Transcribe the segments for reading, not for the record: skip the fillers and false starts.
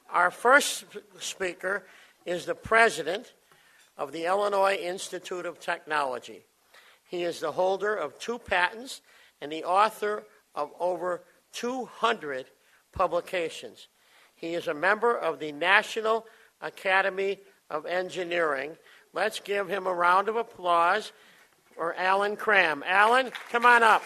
Our first speaker is the president of the Illinois Institute of Technology. He is the holder of 2 patents and the author of over 200 publications. He is a member of the National Academy of Engineering. Let's give him a round of applause for Alan Cram. Alan, come on up.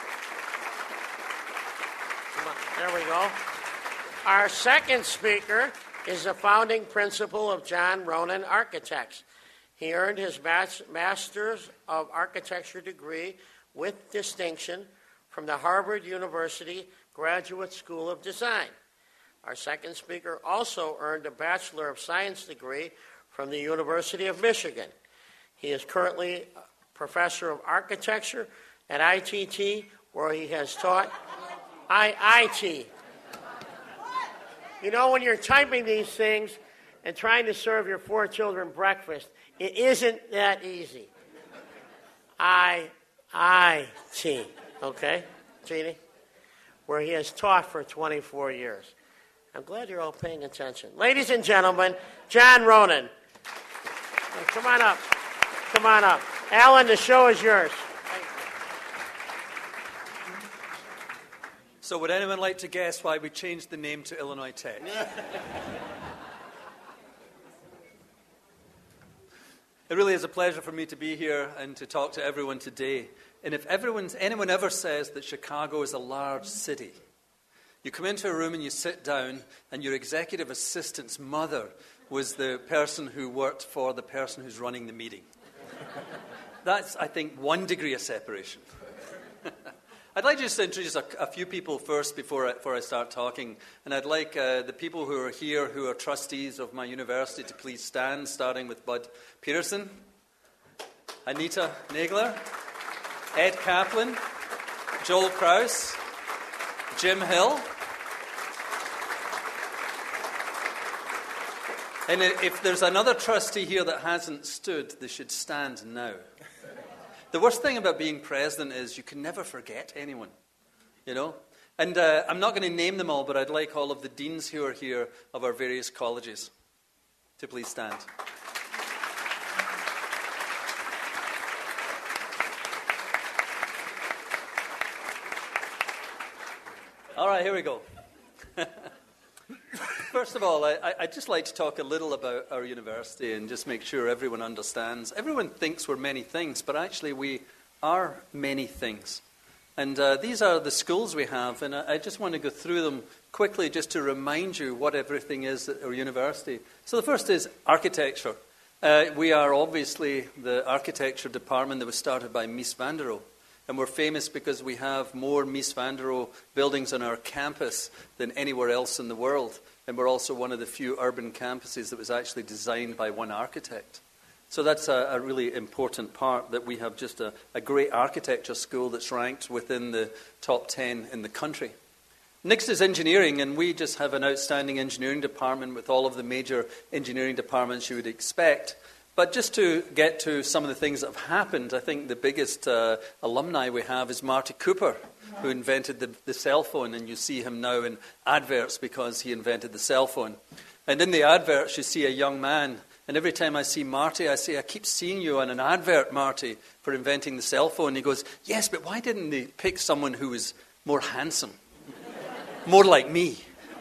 Come on. There we go. Our second speaker is the founding principal of John Ronan Architects. He earned his Master's of Architecture degree with distinction from the Harvard University Graduate School of Design. Our second speaker also earned a Bachelor of Science degree from the University of Michigan. He is currently a professor of architecture at ITT, where he has taught IIT. You know, when you're typing these things and trying to serve your 4 children breakfast, it isn't that easy. IIT, okay, Jeannie? Where he has taught for 24 years. I'm glad you're all paying attention. Ladies and gentlemen, John Ronan. Come on up. Come on up. Alan, the show is yours. So would anyone like to guess why we changed the name to Illinois Tech? It really is a pleasure for me to be here and to talk to everyone today. And if anyone ever says that Chicago is a large city, you come into a room and you sit down and your executive assistant's mother was the person who worked for the person who's running the meeting. That's, I think, 1 degree of separation. I'd like just to introduce a few people first before I start talking. And I'd like the people who are here who are trustees of my university to please stand, starting with Bud Peterson, Anita Nagler, Ed Kaplan, Joel Kraus, Jim Hill. And if there's another trustee here that hasn't stood, they should stand now. The worst thing about being president is you can never forget anyone, you know. And I'm not going to name them all, but I'd like all of the deans who are here of our various colleges to please stand. All right, here we go. First of all, I'd just like to talk a little about our university and just make sure everyone understands. Everyone thinks we're many things, but actually we are many things. And these are the schools we have, and I just want to go through them quickly just to remind you what everything is at our university. So the first is architecture. We are obviously the architecture department that was started by Mies van der Rohe. And we're famous because we have more Mies van der Rohe buildings on our campus than anywhere else in the world. And we're also one of the few urban campuses that was actually designed by one architect. So that's a really important part, that we have just a great architecture school that's ranked within the top 10 in the country. Next is engineering, and we just have an outstanding engineering department with all of the major engineering departments you would expect. But just to get to some of the things that have happened, I think the biggest alumni we have is Marty Cooper, who invented the cell phone, and you see him now in adverts because he invented the cell phone. And in the adverts, you see a young man, and every time I see Marty, I say, I keep seeing you on an advert, Marty, for inventing the cell phone. And he goes, yes, but why didn't they pick someone who was more handsome? More like me.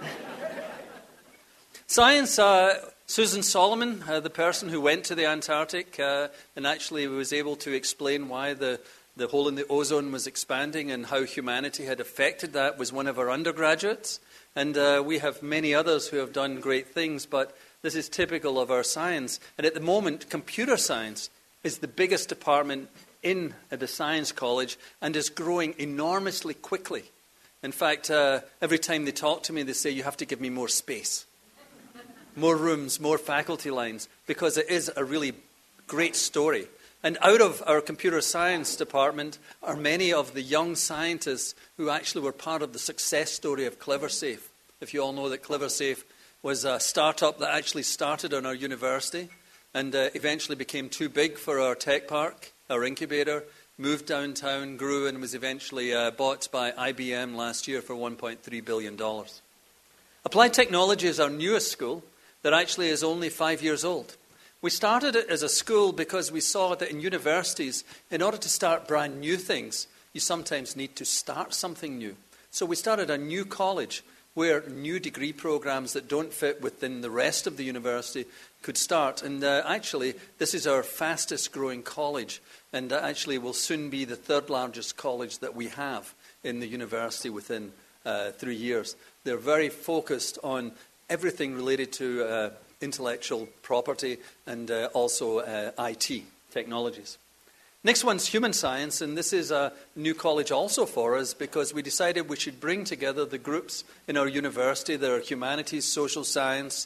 Science, Susan Solomon, the person who went to the Antarctic and actually was able to explain why the hole in the ozone was expanding and how humanity had affected that, was one of our undergraduates. And we have many others who have done great things, but this is typical of our science. And at the moment, computer science is the biggest department in the science college and is growing enormously quickly. In fact, every time they talk to me, they say, you have to give me more space. More rooms, more faculty lines, because it is a really great story. And out of our computer science department are many of the young scientists who actually were part of the success story of CleverSafe. If you all know that CleverSafe was a startup that actually started on our university and eventually became too big for our tech park, our incubator, moved downtown, grew, and was eventually bought by IBM last year for $1.3 billion. Applied Technology is our newest school. that actually is only 5 years old. We started it as a school because we saw that in universities, in order to start brand new things, you sometimes need to start something new. So we started a new college where new degree programs that don't fit within the rest of the university could start. And actually, this is our fastest growing college, and actually will soon be the third largest college that we have in the university within 3 years. They're very focused on everything related to intellectual property and also IT technologies. Next one's human science, and this is a new college also for us because we decided we should bring together the groups in our university that are humanities, social science,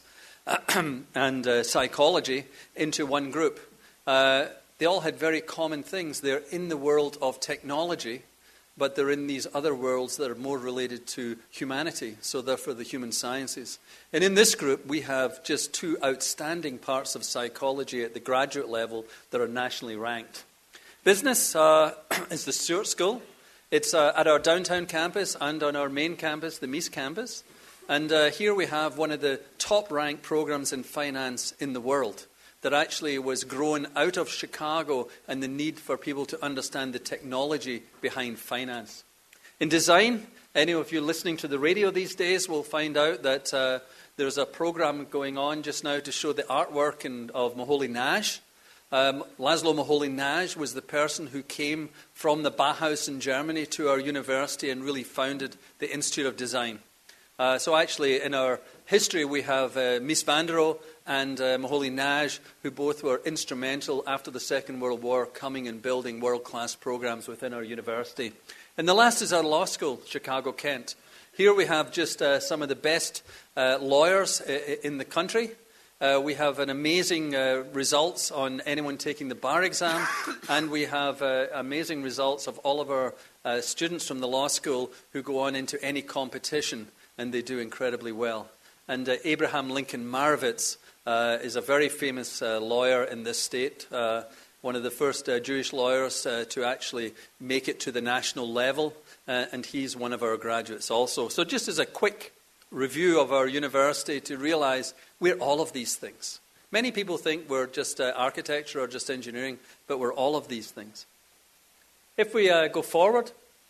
and psychology into one group. They all had very common things. They're in the world of technology, but they're in these other worlds that are more related to humanity, so therefore the human sciences. And in this group, we have just 2 outstanding parts of psychology at the graduate level that are nationally ranked. Business is the Stewart School. It's at our downtown campus and on our main campus, the Meese campus. And here we have one of the top-ranked programs in finance in the world that actually was grown out of Chicago and the need for people to understand the technology behind finance. In design, any of you listening to the radio these days will find out that there's a program going on just now to show the artwork of Moholy-Nagy. Laszlo Moholy-Nagy was the person who came from the Bauhaus in Germany to our university and really founded the Institute of Design. So actually, in our history, we have Mies van der Rohe and Moholy-Nagy, who both were instrumental after the Second World War, coming and building world-class programs within our university. And the last is our law school, Chicago-Kent. Here we have just some of the best lawyers in the country. We have an amazing results on anyone taking the bar exam, and we have amazing results of all of our students from the law school who go on into any competition, and they do incredibly well. And Abraham Lincoln Marovitz is a very famous lawyer in this state, one of the first Jewish lawyers to actually make it to the national level, and he's one of our graduates also. So just as a quick review of our university to realize we're all of these things. Many people think we're just architecture or just engineering, but we're all of these things. If we go forward,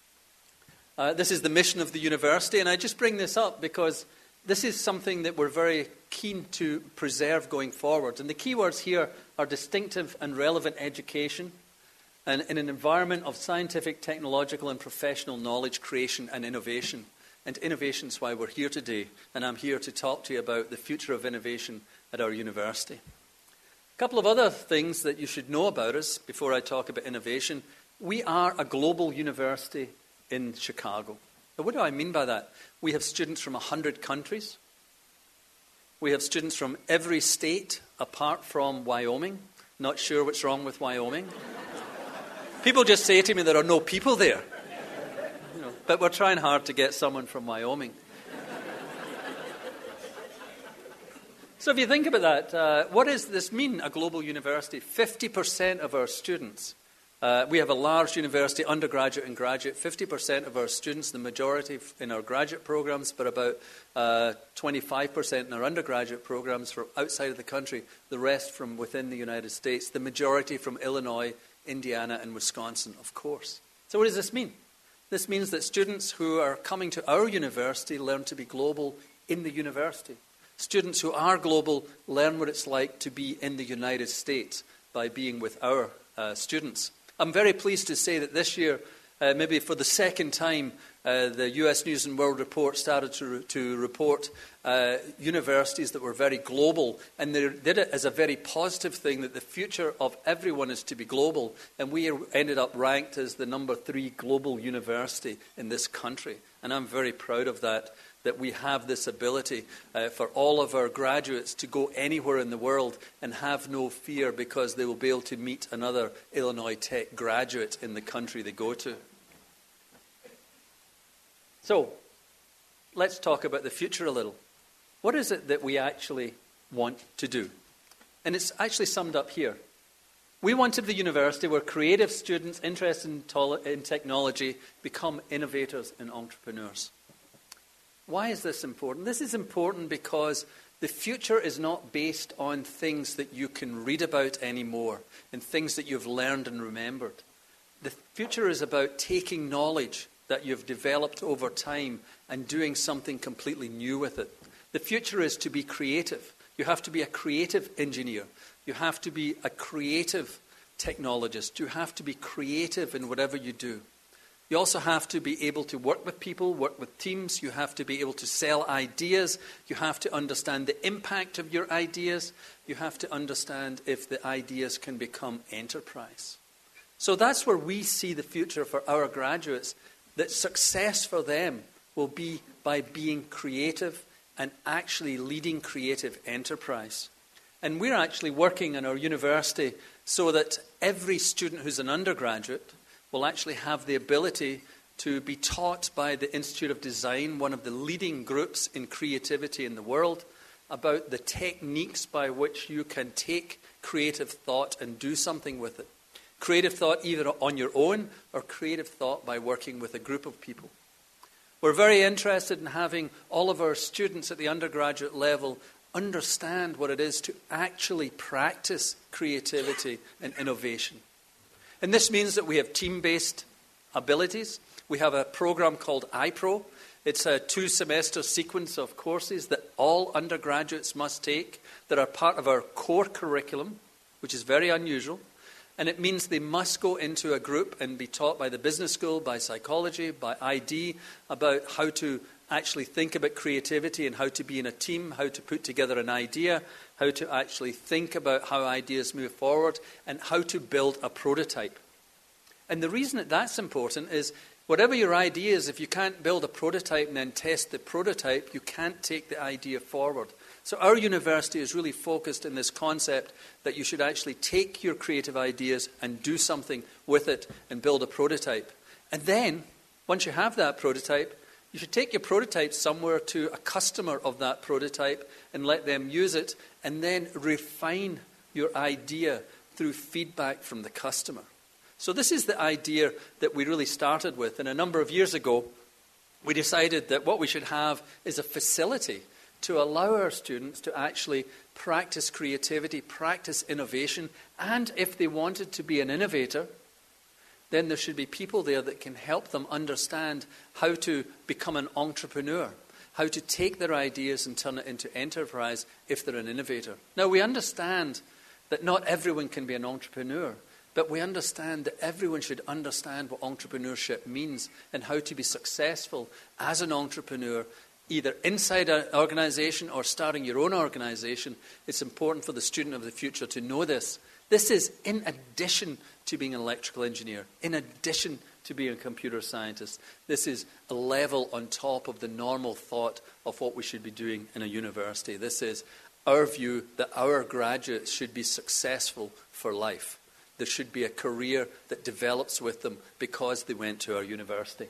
this is the mission of the university, and I just bring this up because this is something that we're very keen to preserve going forward. And the key words here are distinctive and relevant education, and in an environment of scientific, technological, and professional knowledge creation and innovation. And innovation is why we're here today, and I'm here to talk to you about the future of innovation at our university. A couple of other things that you should know about us before I talk about innovation. We are a global university in Chicago. Now, what do I mean by that? We have students from 100 countries. We have students from every state apart from Wyoming. Not sure what's wrong with Wyoming. People just say to me there are no people there. But we're trying hard to get someone from Wyoming. So if you think about that, what does this mean, a global university? 50% of our students, we have a large university, undergraduate and graduate, 50% of our students, the majority in our graduate programs, but about 25% in our undergraduate programs from outside of the country, the rest from within the United States, the majority from Illinois, Indiana, and Wisconsin, of course. So what does this mean? This means that students who are coming to our university learn to be global in the university. Students who are global learn what it's like to be in the United States by being with our students. I'm very pleased to say that this year, maybe for the second time, the US News and World Report started to report universities that were very global, and they did it as a very positive thing, that the future of everyone is to be global, and we ended up ranked as the number 3 global university in this country, and I'm very proud of that we have this ability for all of our graduates to go anywhere in the world and have no fear because they will be able to meet another Illinois Tech graduate in the country they go to. So, let's talk about the future a little. What is it that we actually want to do? And it's actually summed up here. We want to be the university where creative students interested in technology become innovators and entrepreneurs. Why is this important? This is important because The future is not based on things that you can read about anymore and things that you've learned and remembered. The future is about taking knowledge that you've developed over time and doing something completely new with it. The future is to be creative. You have to be a creative engineer. You have to be a creative technologist. You have to be creative in whatever you do. You also have to be able to work with people, work with teams. You have to be able to sell ideas. You have to understand the impact of your ideas. You have to understand if the ideas can become enterprise. So that's where we see the future for our graduates, that success for them will be by being creative and actually leading creative enterprise. And we're actually working in our university so that every student who's an undergraduate will actually have the ability to be taught by the Institute of Design, one of the leading groups in creativity in the world, about the techniques by which you can take creative thought and do something with it. Creative thought either on your own or creative thought by working with a group of people. We're very interested in having all of our students at the undergraduate level understand what it is to actually practice creativity and innovation. And this means that we have team-based abilities. We have a program called iPro. It's a 2-semester sequence of courses that all undergraduates must take that are part of our core curriculum, which is very unusual. And it means they must go into a group and be taught by the business school, by psychology, by ID, about how to actually think about creativity and how to be in a team, how to put together an idea, how to actually think about how ideas move forward, and how to build a prototype. And the reason that that's important is whatever your idea is, if you can't build a prototype and then test the prototype, you can't take the idea forward. So our university is really focused in this concept that you should actually take your creative ideas and do something with it and build a prototype. And then, once you have that prototype, you should take your prototype somewhere to a customer of that prototype and let them use it, and then refine your idea through feedback from the customer. So this is the idea that we really started with. And a number of years ago, we decided that what we should have is a facility to allow our students to actually practice creativity, practice innovation, and if they wanted to be an innovator, then there should be people there that can help them understand how to become an entrepreneur, how to take their ideas and turn it into enterprise if they're an innovator. Now, we understand that not everyone can be an entrepreneur, but we understand that everyone should understand what entrepreneurship means and how to be successful as an entrepreneur, either inside an organization or starting your own organization. It's important for the student of the future to know this. This is in addition to being an electrical engineer, in addition to being a computer scientist. This is a level on top of the normal thought of what we should be doing in a university. This is our view that our graduates should be successful for life. There should be a career that develops with them because they went to our university.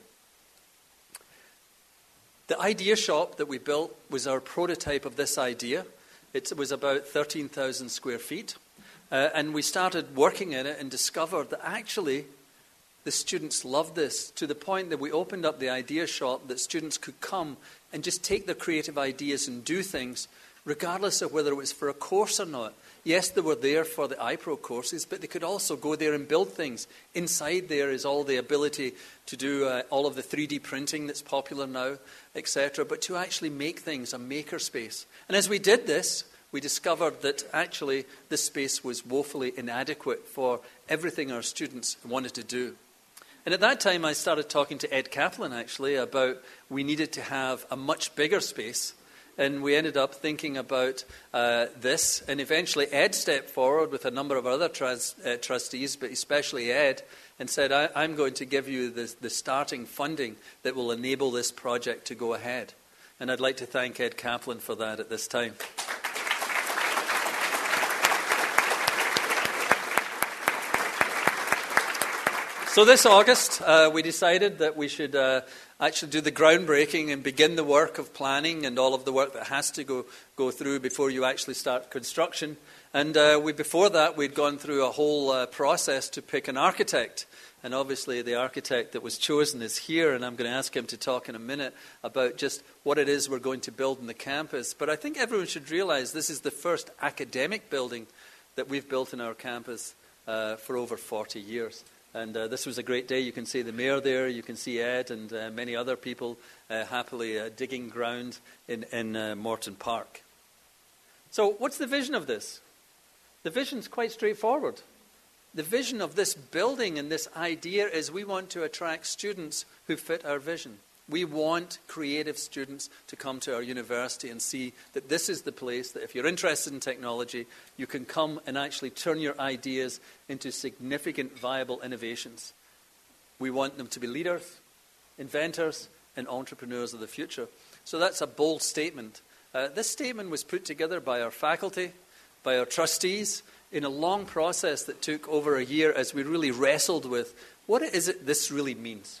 The idea shop that we built was our prototype of this idea. It was about 13,000 square feet. And we started working in it and discovered that actually the students loved this, to the point that we opened up the idea shop that students could come and just take their creative ideas and do things regardless of whether it was for a course or not. Yes, they were there for the iPro courses, but they could also go there and build things. Inside there is all the ability to do all of the 3D printing that's popular now, etc., but to actually make things, a maker space. And as we did this, we discovered that actually this space was woefully inadequate for everything our students wanted to do. And at that time, I started talking to Ed Kaplan, actually, about we needed to have a much bigger space. And we ended up thinking about this. And eventually Ed stepped forward with a number of other trustees, but especially Ed, and said, I'm going to give you the starting funding that will enable this project to go ahead. And I'd like to thank Ed Kaplan for that at this time. So this August, we decided that we should actually do the groundbreaking and begin the work of planning and all of the work that has to go through before you actually start construction. And before that, we'd gone through a whole process to pick an architect. And obviously, the architect that was chosen is here, and I'm going to ask him to talk in a minute about just what it is we're going to build in the campus. But I think everyone should realize this is the first academic building that we've built in our campus for over 40 years. And this was a great day. You can see the mayor there. You can see Ed and many other people happily digging ground in Morton Park. So what's the vision of this? The vision's quite straightforward. The vision of this building and this idea is we want to attract students who fit our vision. We want creative students to come to our university and see that this is the place that if you're interested in technology, you can come and actually turn your ideas into significant, viable innovations. We want them to be leaders, inventors, and entrepreneurs of the future. So that's a bold statement. This statement was put together by our faculty, by our trustees, in a long process that took over a year as we really wrestled with what is it this really means.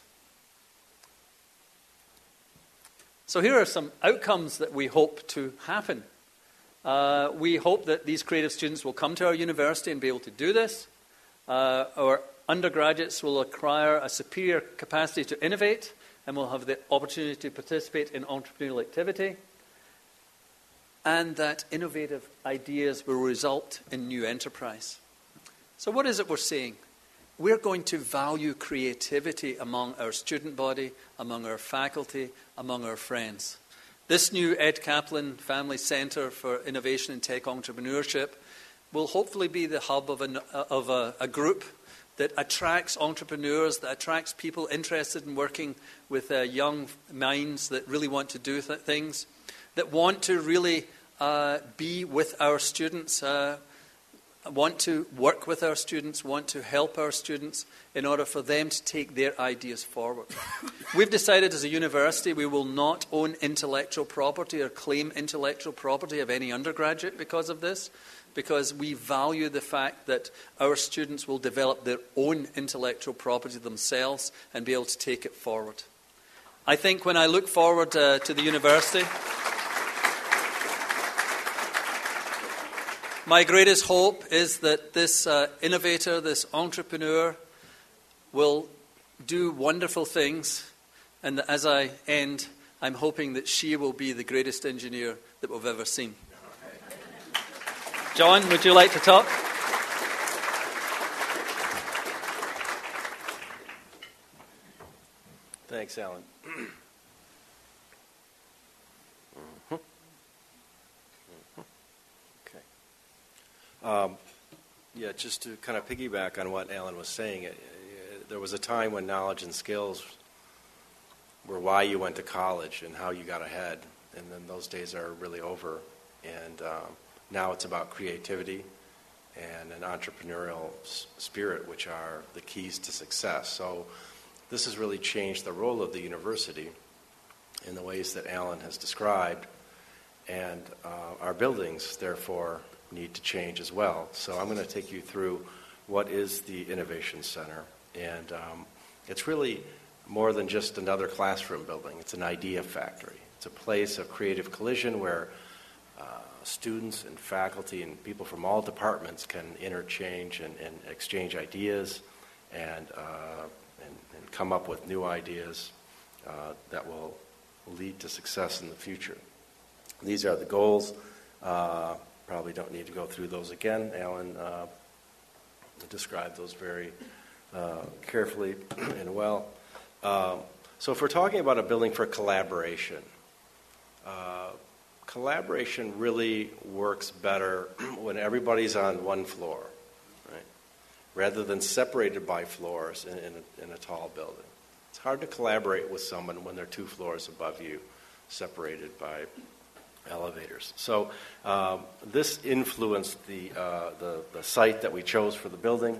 So here are some outcomes that we hope to happen. We hope that these creative students will come to our university and be able to do this. Our undergraduates will acquire a superior capacity to innovate and will have the opportunity to participate in entrepreneurial activity. And that innovative ideas will result in new enterprise. So what is it we're saying? We're going to value creativity among our student body, among our faculty, among our friends. This new Ed Kaplan Family Center for Innovation and Tech Entrepreneurship will hopefully be the hub of a group that attracts entrepreneurs, that attracts people interested in working with young minds that really want to do things, that want to really be with our students, want to work with our students, want to help our students in order for them to take their ideas forward. We've decided as a university we will not own intellectual property or claim intellectual property of any undergraduate because of this, because we value the fact that our students will develop their own intellectual property themselves and be able to take it forward. I think when I look forward to the university, my greatest hope is that this innovator, this entrepreneur, will do wonderful things, and that as I end, I'm hoping that she will be the greatest engineer that we've ever seen. John, would you like to talk? Thanks, Alan. Yeah, just to kind of piggyback on what Alan was saying, there was a time when knowledge and skills were why you went to college and how you got ahead, and then those days are really over. And now it's about creativity and an entrepreneurial spirit, which are the keys to success. So this has really changed the role of the university in the ways that Alan has described, and our buildings, therefore, need to change as well. So I'm going to take you through what is the Innovation Center. And it's really more than just another classroom building. It's an idea factory. It's a place of creative collision where students and faculty and people from all departments can interchange and exchange ideas and come up with new ideas that will lead to success in the future. These are the goals. Probably don't need to go through those again. Alan described those very carefully and well. So if we're talking about a building for collaboration, collaboration really works better when everybody's on one floor, right? Rather than separated by floors in a tall building. It's hard to collaborate with someone when they're 2 floors above you, separated by elevators. So this influenced the site that we chose for the building.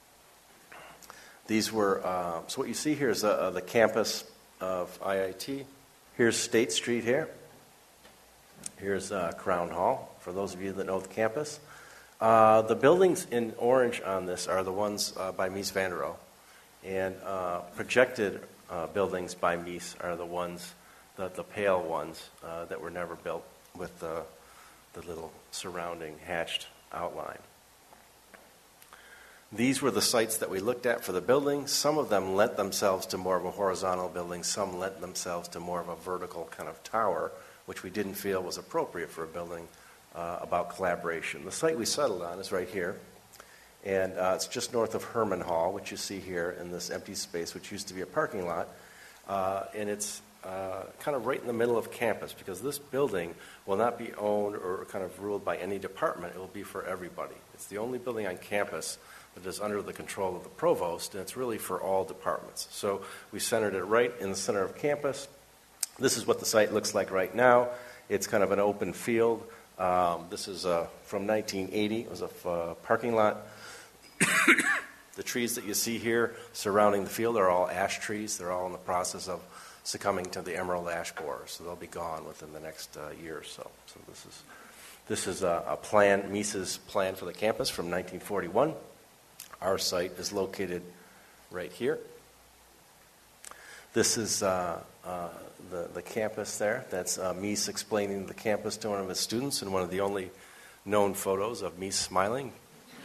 These were, so what you see here is the campus of IIT. Here's State Street here. Here's Crown Hall, for those of you that know the campus. The buildings in orange on this are the ones by Mies van der Rohe. And projected buildings by Mies are the ones, the pale ones that were never built with the little surrounding hatched outline. These were the sites that we looked at for the building. Some of them lent themselves to more of a horizontal building. Some lent themselves to more of a vertical kind of tower, which we didn't feel was appropriate for a building about collaboration. The site we settled on is right here. And it's just north of Herman Hall, which you see here in this empty space, which used to be a parking lot. And it's kind of right in the middle of campus, because this building will not be owned or kind of ruled by any department. It will be for everybody. It's the only building on campus that is under the control of the provost, and it's really for all departments. So we centered it right in the center of campus. This is what the site looks like right now. It's kind of an open field. This is from 1980. It was a parking lot. The trees that you see here surrounding the field are all ash trees. They're all in the process of succumbing to the emerald ash borer, so they'll be gone within the next year or so. So this is a plan, Mies's plan for the campus from 1941. Our site is located right here. This is the campus there. That's Mies explaining the campus to one of his students, and one of the only known photos of Mies smiling.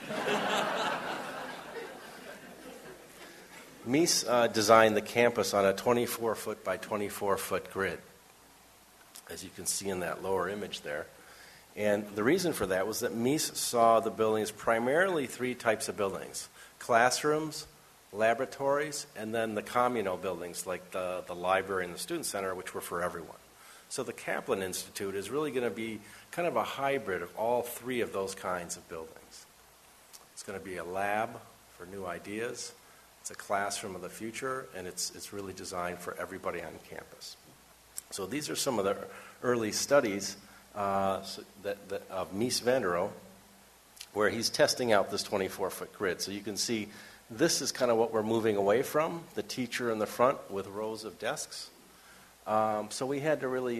Mies designed the campus on a 24-foot by 24-foot grid, as you can see in that lower image there. And the reason for that was that Mies saw the building as primarily three types of buildings: classrooms, laboratories, and then the communal buildings like the library and the student center, which were for everyone. So the Kaplan Institute is really going to be kind of a hybrid of all three of those kinds of buildings. It's going to be a lab for new ideas, it's a classroom of the future, and it's really designed for everybody on campus. So these are some of the early studies of Mies van der Rohe, where he's testing out this 24-foot grid. So you can see this is kind of what we're moving away from, the teacher in the front with rows of desks. So we had to really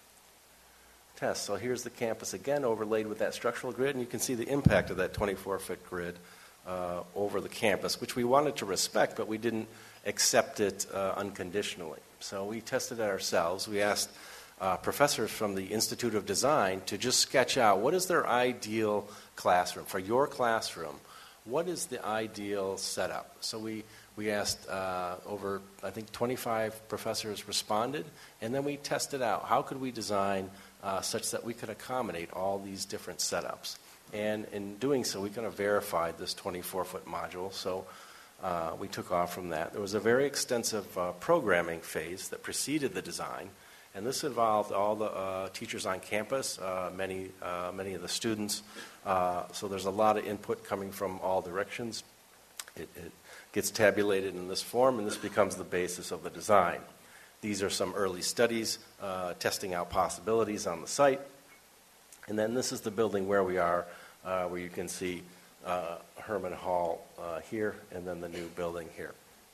test. So here's the campus again, overlaid with that structural grid, and you can see the impact of that 24-foot grid over the campus, which we wanted to respect, but we didn't accept it unconditionally. So we tested it ourselves. We asked professors from the Institute of Design to just sketch out what is their ideal classroom. For your classroom, what is the ideal setup? So we asked over, I think, 25 professors responded, and then we tested out how could we design such that we could accommodate all these different setups. And in doing so, we kind of verified this 24-foot module, so we took off from that. There was a very extensive programming phase that preceded the design, and this involved all the teachers on campus, many of the students. So there's a lot of input coming from all directions. It gets tabulated in this form, and this becomes the basis of the design. These are some early studies testing out possibilities on the site. And then this is the building where we are, where you can see Herman Hall here, and then the new building here.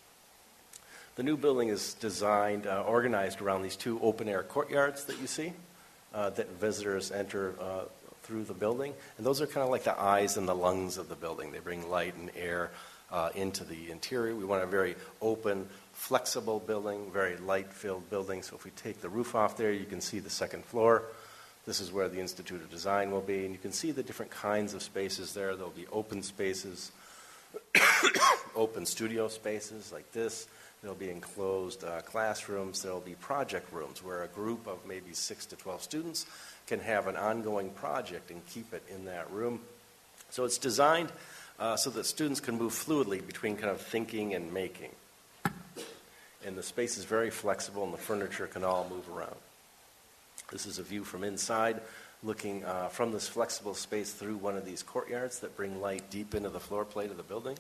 The new building is designed, organized around these two open-air courtyards that you see, that visitors enter through the building. And those are kind of like the eyes and the lungs of the building. They bring light and air into the interior. We want a very open, flexible building, very light-filled building. So if we take the roof off there, you can see the second floor. This is where the Institute of Design will be. And you can see the different kinds of spaces there. There'll be open spaces, open studio spaces like this. There'll be enclosed classrooms. There'll be project rooms where a group of maybe 6 to 12 students can have an ongoing project and keep it in that room. So it's designed so that students can move fluidly between kind of thinking and making. And the space is very flexible, and the furniture can all move around. This is a view from inside, looking from this flexible space through one of these courtyards that bring light deep into the floor plate of the building.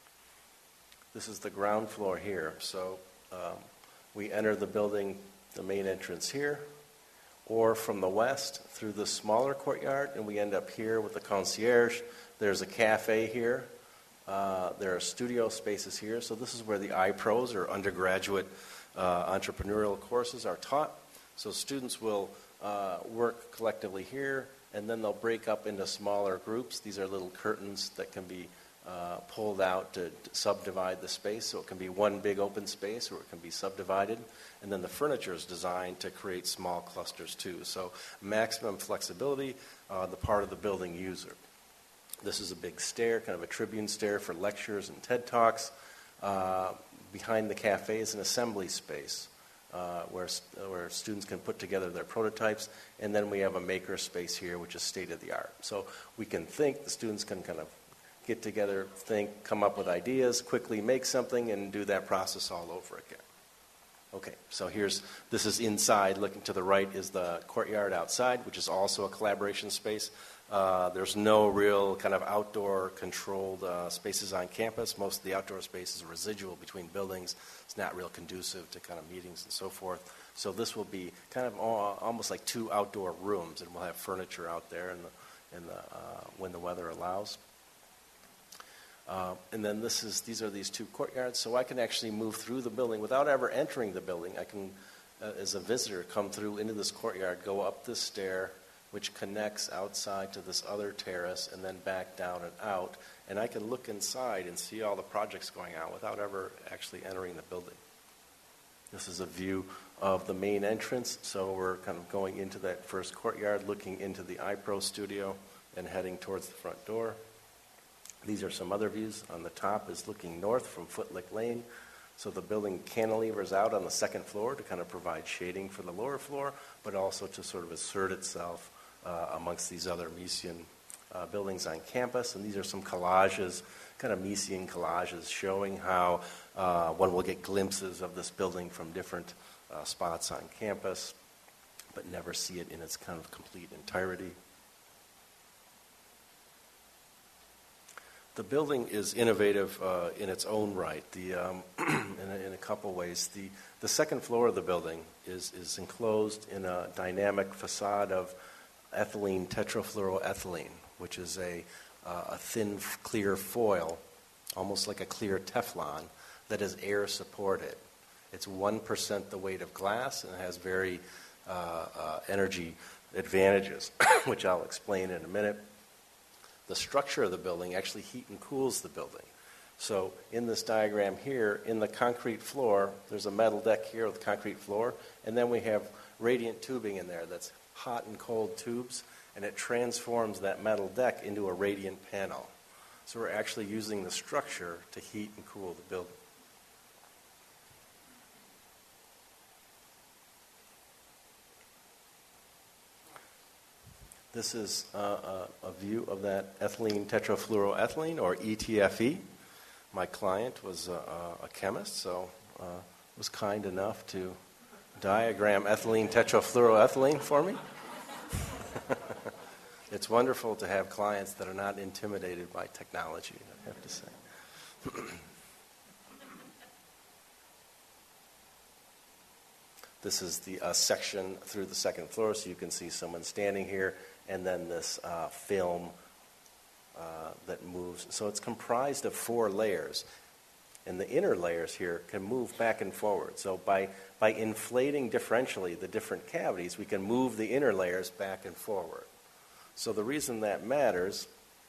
This is the ground floor here. So we enter the building, the main entrance here, or from the west through the smaller courtyard, and we end up here with the concierge. There's a cafe here. There are studio spaces here. So this is where the iPros, or undergraduate entrepreneurial courses, are taught. So students will work collectively here, and then they'll break up into smaller groups. These are little curtains that can be pulled out to subdivide the space, so it can be one big open space or it can be subdivided. And then the furniture is designed to create small clusters too. So maximum flexibility on the part of the building user. This is a big stair, kind of a tribune stair for lectures and TED Talks. Behind the cafe is an assembly space where students can put together their prototypes. And then we have a maker space here, which is state-of-the-art. So we can think, the students can kind of get together, think, come up with ideas, quickly make something, and do that process all over again. Okay, so this is inside. Looking to the right is the courtyard outside, which is also a collaboration space. There's no real kind of outdoor controlled spaces on campus. Most of the outdoor space is residual between buildings. It's not real conducive to kind of meetings and so forth. So this will be kind of almost like 2 outdoor rooms, and we'll have furniture out there when the weather allows. And then these are these 2 courtyards, so I can actually move through the building without ever entering the building. I can, as a visitor, come through into this courtyard, go up this stair, which connects outside to this other terrace, and then back down and out. And I can look inside and see all the projects going on without ever actually entering the building. This is a view of the main entrance, so we're kind of going into that first courtyard, looking into the iPro studio, and heading towards the front door. These are some other views. On the top is looking north from Footlick Lane. So the building cantilevers out on the second floor to kind of provide shading for the lower floor, but also to sort of assert itself amongst these other Miesian buildings on campus. And these are some collages, kind of Miesian collages, showing how one will get glimpses of this building from different spots on campus, but never see it in its kind of complete entirety. The building is innovative in its own right. In a couple ways, the second floor of the building is enclosed in a dynamic facade of ethylene tetrafluoroethylene, which is a thin, clear foil, almost like a clear Teflon, that is air supported. It's 1% the weight of glass, and it has very energy advantages, which I'll explain in a minute. The structure of the building actually heat and cools the building. So in this diagram here, in the concrete floor, there's a metal deck here with concrete floor, and then we have radiant tubing in there that's hot and cold tubes, and it transforms that metal deck into a radiant panel. So we're actually using the structure to heat and cool the building. This is a view of that ethylene tetrafluoroethylene, or ETFE. My client was a chemist, so was kind enough to diagram ethylene tetrafluoroethylene for me. It's wonderful to have clients that are not intimidated by technology, I have to say. This is the section through the second floor, so you can see someone standing here, and then this film that moves. So it's comprised of 4 layers, and the inner layers here can move back and forward. So by inflating differentially the different cavities, we can move the inner layers back and forward. So the reason that matters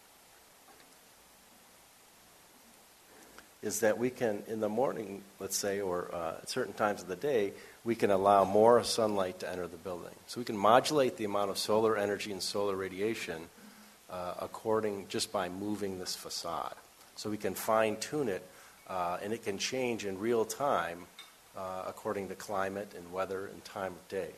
is that we can, in the morning, let's say, or at certain times of the day, we can allow more sunlight to enter the building. So we can modulate the amount of solar energy and solar radiation just by moving this facade. So we can fine-tune it, and it can change in real time according to climate and weather and time of day.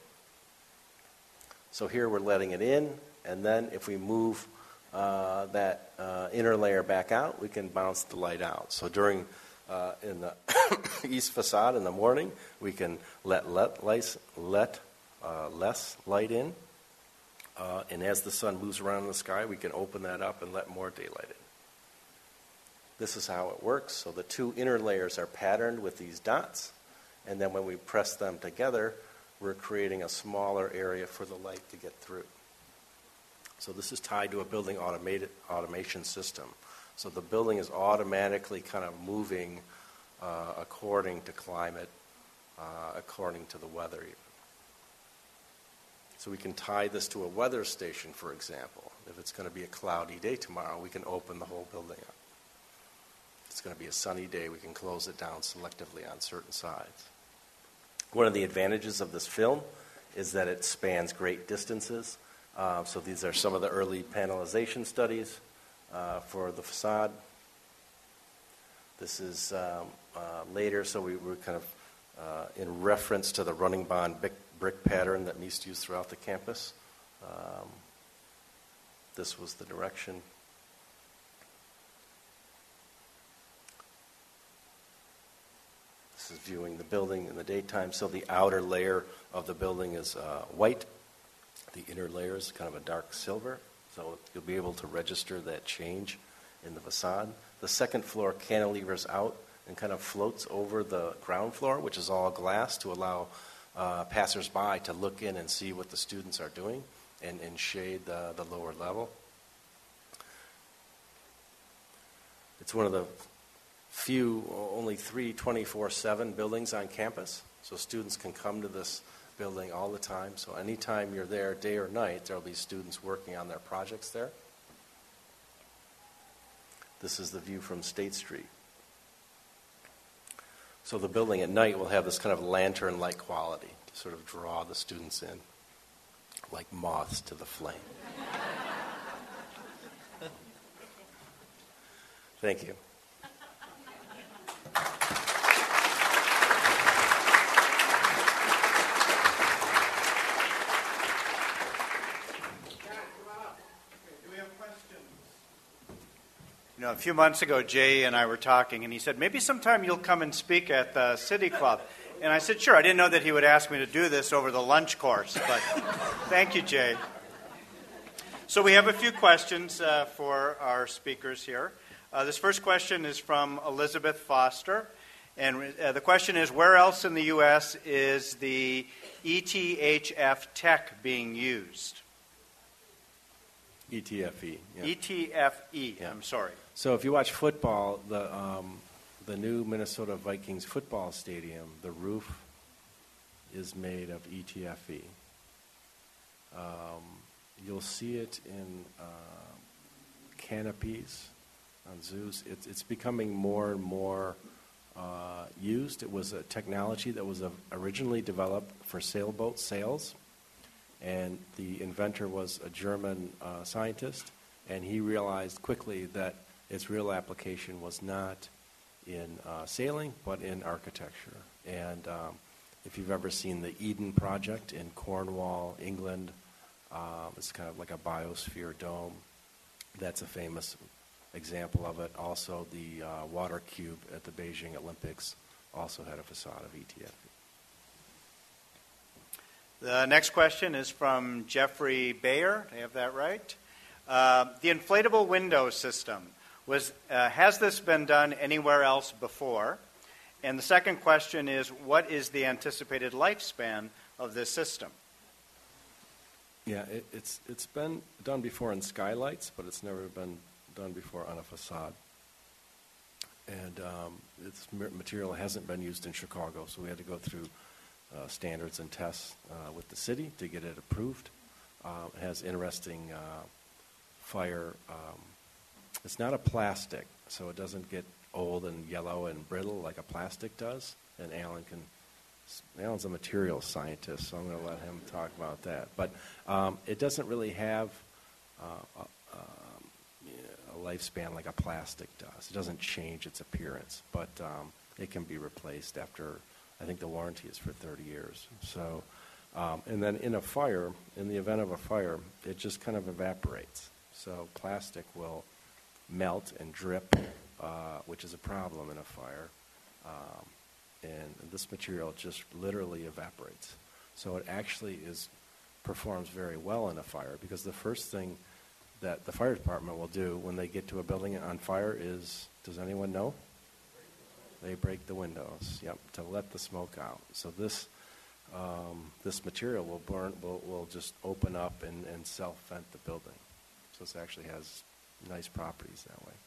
So here we're letting it in, and then if we move that inner layer back out, we can bounce the light out. So in the east facade in the morning, we can let less light in. And as the sun moves around in the sky, we can open that up and let more daylight in. This is how it works. So the 2 inner layers are patterned with these dots. And then when we press them together, we're creating a smaller area for the light to get through. So this is tied to a building automation system. So the building is automatically kind of moving according to climate, according to the weather even. So we can tie this to a weather station, for example. If it's going to be a cloudy day tomorrow, we can open the whole building up. it's going to be a sunny day, we can close it down selectively on certain sides. One of the advantages of this film is that it spans great distances. So these are some of the early panelization studies for the facade. This is later, so we were kind of in reference to the running bond brick pattern that Meese used throughout the campus. This was the direction. This is viewing the building in the daytime. So the outer layer of the building is white. The inner layer is kind of a dark silver. So you'll be able to register that change in the facade. The second floor cantilevers out and kind of floats over the ground floor, which is all glass, to allow passersby to look in and see what the students are doing and shade the lower level. It's one of the few, only 3 24/7 buildings on campus, so students can come to this building all the time. So anytime you're there, day or night, there will be students working on their projects there. This is the view from State Street. So the building at night will have this kind of lantern-like quality to sort of draw the students in, like moths to the flame. Thank you. You know, a few months ago, Jay and I were talking, and he said, maybe sometime you'll come and speak at the City Club. And I said, sure. I didn't know that he would ask me to do this over the lunch course, but thank you, Jay. So we have a few questions for our speakers here. This first question is from Elizabeth Foster, and the question is, where else in the U.S. is the ETHF tech being used? ETFE. Yeah. ETFE, yeah. I'm sorry. So if you watch football, the new Minnesota Vikings football stadium, the roof is made of ETFE. You'll see it in canopies on zoos. It's becoming more and more used. It was a technology that was originally developed for sailboat sails, and the inventor was a German scientist, and he realized quickly that its real application was not in sailing, but in architecture. And if you've ever seen the Eden Project in Cornwall, England, it's kind of like a biosphere dome. That's a famous example of it. Also, the water cube at the Beijing Olympics also had a facade of ETF. The next question is from Jeffrey Bayer. Do I have that right? The inflatable window system, has this been done anywhere else before? And the second question is, what is the anticipated lifespan of this system? Yeah, it's been done before in skylights, but it's never been done before on a facade. And its material hasn't been used in Chicago, so we had to go through standards and tests with the city to get it approved. It has interesting fire. It's not a plastic, so it doesn't get old and yellow and brittle like a plastic does. And Alan's a materials scientist, so I'm going to let him talk about that. But it doesn't really have a lifespan like a plastic does. It doesn't change its appearance, but it can be replaced after, I think the warranty is for 30 years. So, and then in the event of a fire, it just kind of evaporates. So plastic will melt and drip, which is a problem in a fire. And this material just literally evaporates. So it actually performs very well in a fire, because the first thing that the fire department will do when they get to a building on fire is, does anyone know? They break the windows, to let the smoke out. So this material will just open up and self-vent the building. So this actually has nice properties that way.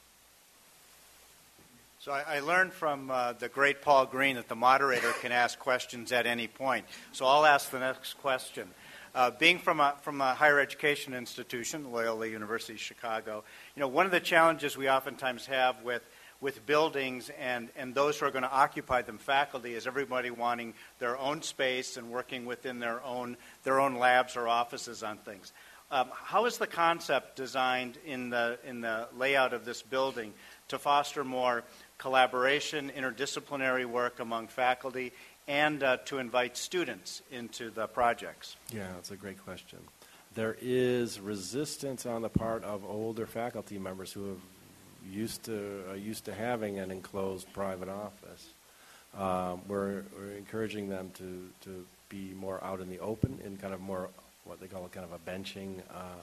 So I learned from the great Paul Green that the moderator can ask questions at any point. So I'll ask the next question. Being from a higher education institution, Loyola University Chicago, one of the challenges we oftentimes have with with buildings and those who are going to occupy them, faculty, is everybody wanting their own space and working within their own labs or offices on things. How is the concept designed in the layout of this building to foster more collaboration, interdisciplinary work among faculty, and to invite students into the projects? Yeah, that's a great question. There is resistance on the part of older faculty members who have used to having an enclosed private office. We're encouraging them to be more out in the open in kind of more what they call kind of a benching,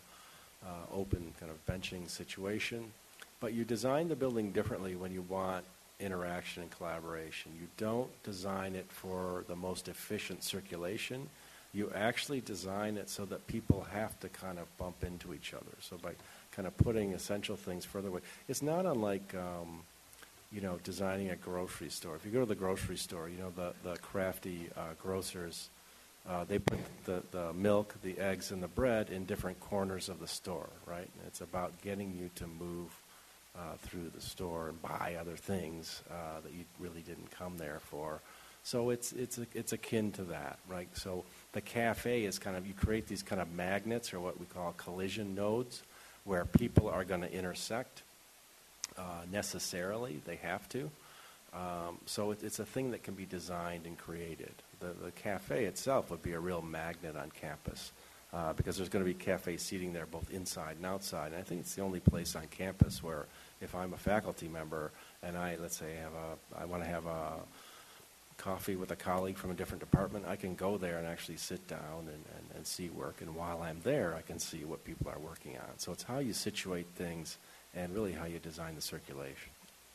open kind of benching situation. But you design the building differently when you want interaction and collaboration. You don't design it for the most efficient circulation. You actually design it so that people have to kind of bump into each other. So by kind of putting essential things further away, it's not unlike designing a grocery store. If you go to the grocery store, the crafty grocers, they put the milk, the eggs, and the bread in different corners of the store, right? And it's about getting you to move through the store and buy other things that you really didn't come there for. So it's akin to that, right? So the cafe is kind of, you create these kind of magnets, or what we call collision nodes, where people are going to intersect necessarily. They have to. So it's a thing that can be designed and created. The cafe itself would be a real magnet on campus because there's going to be cafe seating there both inside and outside. And I think it's the only place on campus where if I'm a faculty member and let's say I want to have a coffee with a colleague from a different department, I can go there and actually sit down and see work. And while I'm there, I can see what people are working on. So it's how you situate things and really how you design the circulation.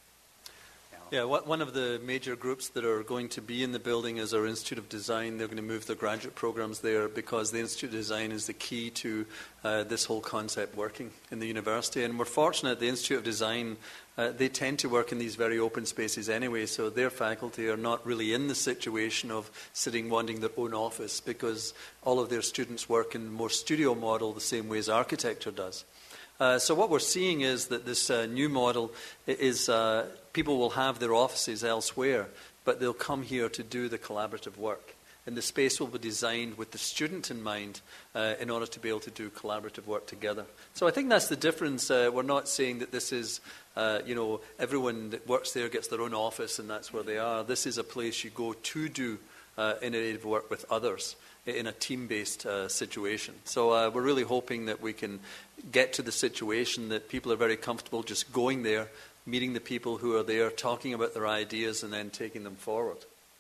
Yeah, one of the major groups that are going to be in the building is our Institute of Design. They're going to move their graduate programs there because the Institute of Design is the key to this whole concept working in the university. And we're fortunate the Institute of Design, they tend to work in these very open spaces anyway, so their faculty are not really in the situation of sitting wanting their own office because all of their students work in a more studio model the same way as architecture does. So what we're seeing is that this new model is people will have their offices elsewhere, but they'll come here to do the collaborative work. And the space will be designed with the student in mind in order to be able to do collaborative work together. So I think that's the difference. We're not saying that this is, everyone that works there gets their own office and that's where they are. This is a place you go to do innovative work with others in a team-based situation. So we're really hoping that we can get to the situation that people are very comfortable just going there, meeting the people who are there, talking about their ideas, and then taking them forward.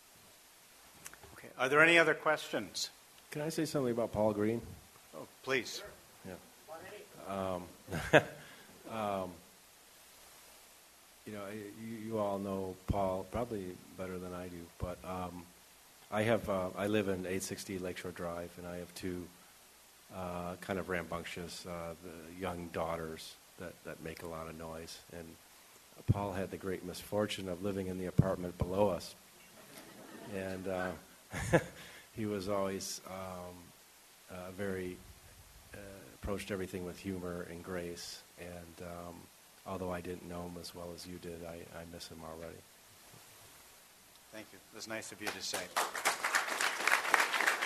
Okay. Are there any other questions? Can I say something about Paul Green? Oh, please. Yeah. You all know Paul probably better than I do, but I live in 860 Lakeshore Drive, and I have two kind of rambunctious young daughters that make a lot of noise. And Paul had the great misfortune of living in the apartment below us, and he was always very approached everything with humor and grace. And although I didn't know him as well as you did, I miss him already. Thank you. It was nice of you to say.